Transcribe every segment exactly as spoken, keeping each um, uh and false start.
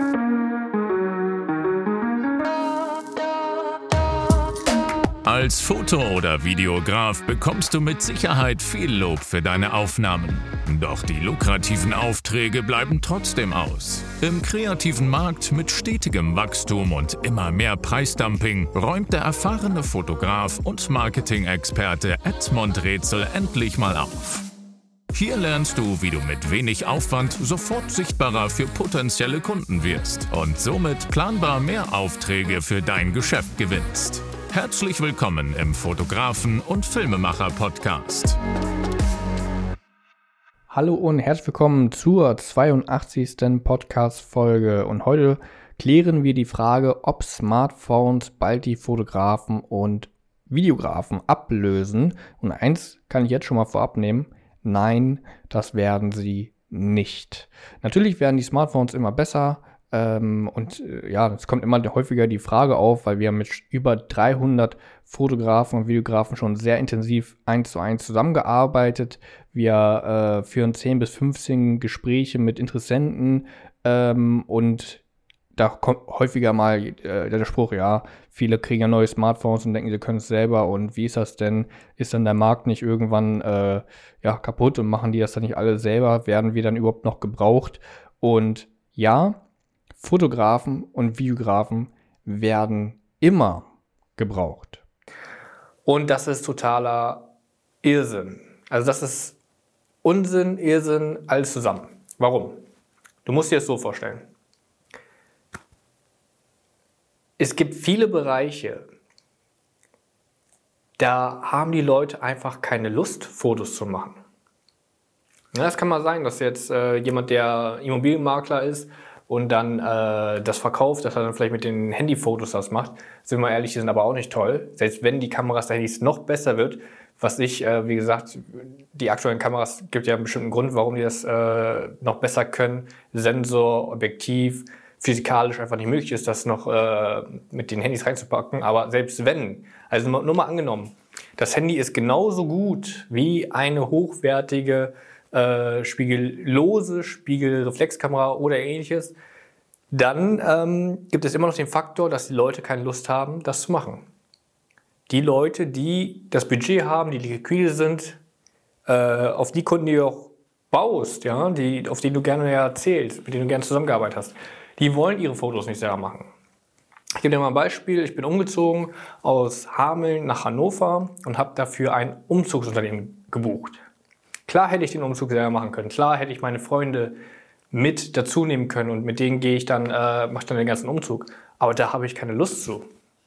Als Foto- oder Videograf bekommst du mit Sicherheit viel Lob für deine Aufnahmen. Doch die lukrativen Aufträge bleiben trotzdem aus. Im kreativen Markt mit stetigem Wachstum und immer mehr Preisdumping räumt der erfahrene Fotograf und Marketing-Experte Edmond Rätsel endlich mal auf. Hier lernst du, wie du mit wenig Aufwand sofort sichtbarer für potenzielle Kunden wirst und somit planbar mehr Aufträge für dein Geschäft gewinnst. Herzlich willkommen im Fotografen- und Filmemacher-Podcast. Hallo und herzlich willkommen zur zweiundachtzigsten Podcast-Folge. Und heute klären wir die Frage, ob Smartphones bald die Fotografen und Videografen ablösen. Und eins kann ich jetzt schon mal vorab nehmen: Nein, das werden sie nicht. Natürlich werden die Smartphones immer besser. Ähm, und äh, ja, es kommt immer häufiger die Frage auf, weil wir mit über dreihundert Fotografen und Videografen schon sehr intensiv eins zu eins zusammengearbeitet. Wir äh, führen zehn bis fünfzehn Gespräche mit Interessenten ähm, und da kommt häufiger mal äh, der Spruch, ja, viele kriegen ja neue Smartphones und denken, sie können es selber, und wie ist das denn? Ist dann der Markt nicht irgendwann äh, ja, kaputt und machen die das dann nicht alle selber? Werden wir dann überhaupt noch gebraucht? Und ja, Fotografen und Videografen werden immer gebraucht. Und das ist totaler Irrsinn. Also das ist Unsinn, Irrsinn, alles zusammen. Warum? Du musst dir das so vorstellen. Es gibt viele Bereiche, da haben die Leute einfach keine Lust, Fotos zu machen. Ja, das kann mal sein, dass jetzt äh, jemand, der Immobilienmakler ist, und dann äh, das verkauft, dass er dann vielleicht mit den Handyfotos das macht. Sind wir ehrlich, die sind aber auch nicht toll. Selbst wenn die Kameras der Handys noch besser wird, was ich, äh, wie gesagt, die aktuellen Kameras, gibt ja einen bestimmten Grund, warum die das äh, noch besser können. Sensor, Objektiv, physikalisch einfach nicht möglich ist, das noch äh, mit den Handys reinzupacken. Aber selbst wenn, also nur, nur mal angenommen, das Handy ist genauso gut wie eine hochwertige Äh, spiegellose Spiegelreflexkamera oder ähnliches, dann ähm, gibt es immer noch den Faktor, dass die Leute keine Lust haben, das zu machen. Die Leute, die das Budget haben, die liquide sind, äh, auf die Kunden, die du auch baust, ja, die, auf die du gerne erzählst, mit denen du gerne zusammengearbeitet hast, die wollen ihre Fotos nicht selber machen. Ich gebe dir mal ein Beispiel. Ich bin umgezogen aus Hameln nach Hannover und habe dafür ein Umzugsunternehmen gebucht. Klar hätte ich den Umzug selber machen können. Klar hätte ich meine Freunde mit dazu nehmen können und mit denen gehe ich dann, äh, mache dann den ganzen Umzug. Aber da habe ich keine Lust zu.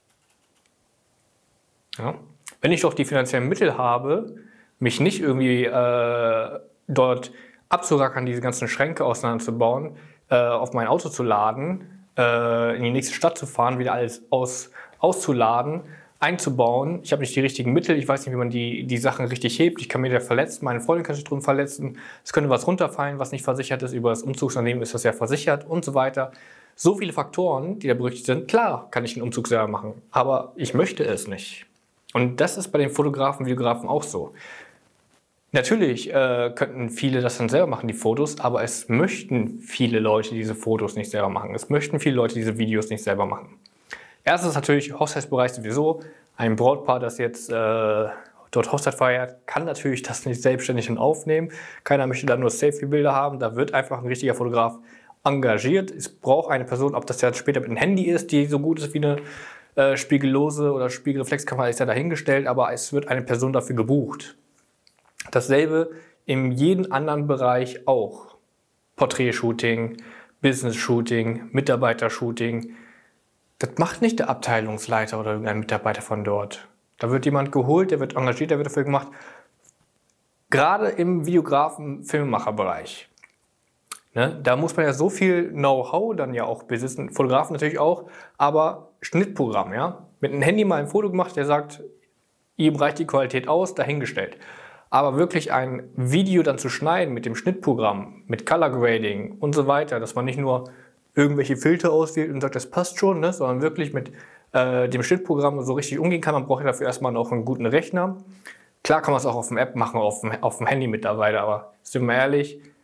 Ja? Wenn ich doch die finanziellen Mittel habe, mich nicht irgendwie äh, dort abzurackern, diese ganzen Schränke auseinanderzubauen, äh, auf mein Auto zu laden, äh, in die nächste Stadt zu fahren, wieder alles aus, auszuladen, einzubauen. Ich habe nicht die richtigen Mittel, ich weiß nicht, wie man die, die Sachen richtig hebt. Ich kann mich da verletzen, meine Freundin kann sich drum verletzen. Es könnte was runterfallen, was nicht versichert ist. Über das Umzugsunternehmen ist das ja versichert und so weiter. So viele Faktoren, die da berücksichtigt sind. Klar kann ich den Umzug selber machen, aber ich möchte es nicht. Und das ist bei den Fotografen, Videografen auch so. Natürlich äh, könnten viele das dann selber machen, die Fotos, aber es möchten viele Leute diese Fotos nicht selber machen. Es möchten viele Leute diese Videos nicht selber machen. Erstens natürlich Hochzeitsbereich sowieso. Ein Brautpaar, das jetzt äh, dort Hochzeit feiert, kann natürlich das nicht selbstständig aufnehmen. Keiner möchte da nur Selfie-Bilder haben. Da wird einfach ein richtiger Fotograf engagiert. Es braucht eine Person, ob das jetzt später mit einem Handy ist, die so gut ist wie eine äh, spiegellose oder Spiegelreflexkamera, ist ja dahingestellt, aber es wird eine Person dafür gebucht. Dasselbe in jedem anderen Bereich auch. Porträtshooting, Business-Shooting, Mitarbeitershooting. Das macht nicht der Abteilungsleiter oder irgendein Mitarbeiter von dort. Da wird jemand geholt, der wird engagiert, der wird dafür gemacht. Gerade im Videografen-Filmemacher-Bereich. Ne, da muss man ja so viel Know-how dann ja auch besitzen, Fotografen natürlich auch, aber Schnittprogramm, ja. Mit einem Handy mal ein Foto gemacht, der sagt, ihm reicht die Qualität aus, dahingestellt. Aber wirklich ein Video dann zu schneiden mit dem Schnittprogramm, mit Color Grading und so weiter, dass man nicht nur irgendwelche Filter auswählt und sagt, das passt schon, ne? Sondern wirklich mit äh, dem Schnittprogramm so richtig umgehen kann. Man braucht ja dafür erstmal noch einen guten Rechner. Klar kann man es auch auf dem App machen, auf dem, auf dem Handy mittlerweile, aber sind wir ehrlich,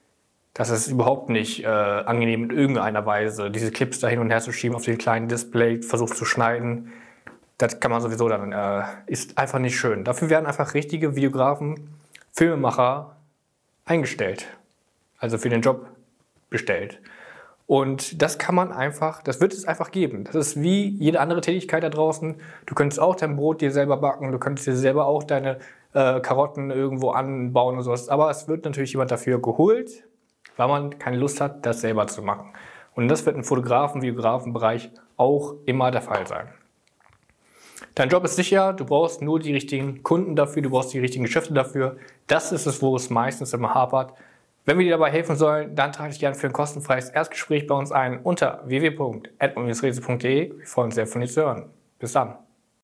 Das ist überhaupt nicht äh, angenehm in irgendeiner Weise, diese Clips da hin und her zu schieben auf den kleinen Display, versucht zu schneiden. Das kann man sowieso dann, äh, ist einfach nicht schön. Dafür werden einfach richtige Videografen, Filmemacher eingestellt, also für den Job bestellt. Und das kann man einfach, das wird es einfach geben. Das ist wie jede andere Tätigkeit da draußen. Du könntest auch dein Brot dir selber backen, du könntest dir selber auch deine äh, Karotten irgendwo anbauen und sowas. Aber es wird natürlich jemand dafür geholt, weil man keine Lust hat, das selber zu machen. Und das wird im Fotografen-, Videografenbereich auch immer der Fall sein. Dein Job ist sicher, du brauchst nur die richtigen Kunden dafür, du brauchst die richtigen Geschäfte dafür. Das ist es, wo es meistens immer hapert. Wenn wir dir dabei helfen sollen, dann trage dich gerne für ein kostenfreies Erstgespräch bei uns ein unter w w w punkt admin rätsel punkt de. Wir freuen uns sehr, von dir zu hören. Bis dann.